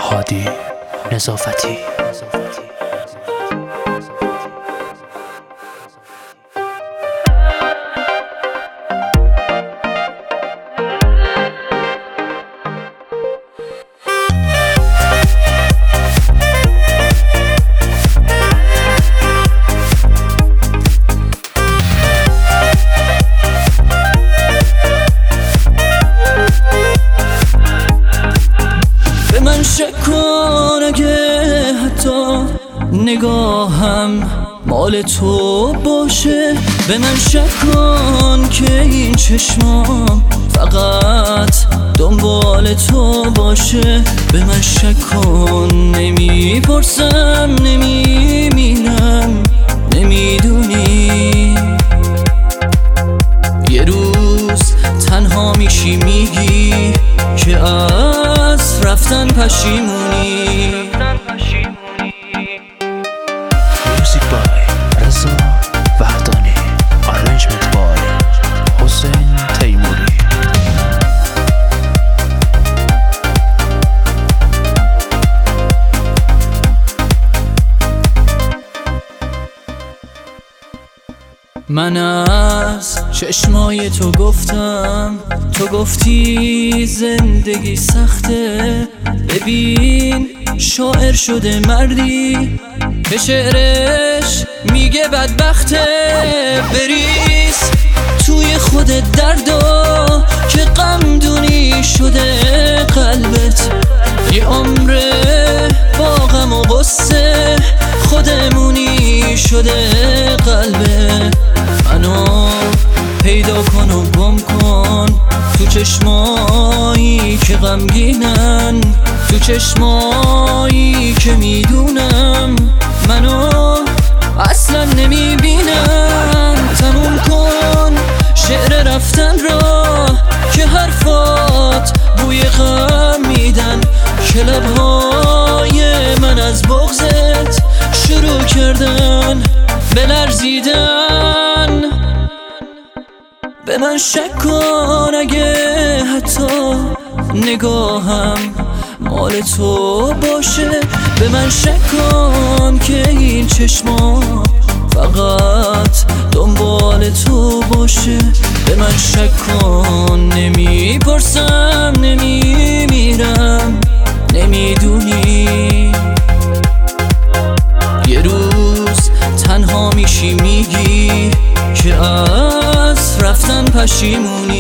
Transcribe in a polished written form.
هادی نظافتی. شک کن اگه حتی نگاهم مال تو باشه، به من شک کن که این چشمام فقط دنبال تو باشه. به من شک کن نمیپرسم، نمیمیرم، نمیدونی یه روز تنها میشی میگی که از رفتن پشیمونی. موزیک بای رضا وحدانی، آرنجمنت بای حسین تیموری. من از چشمای تو گفتم، تو گفتی زندگی سخته. ببین شاعر شده مردی که شعرش میگه بدبخته. بریز توی خودت دردا که غمدونی شده قلبت. یه عمره با غم و غصه خودمونی شده قلبت. منو پیدا کن و گم کن تو چشمایی که غمگینن، تو چشمایی که میدونم منو اصلا نمیبینم. تموم کن شعر رفتن را که حرفات بوی غم میدن، که لبهای من از بغضت شروع کردن بلرزیدن. به من شک کن اگه حتی نگاهم مال تو باشه. به من شک کن که این چشما فقط دنبال تو باشه. به من شک کن نمیپرسم، نمیمیرم، نمیدونی یه روز تنها میشی میگی که از رفتن پشیمونی.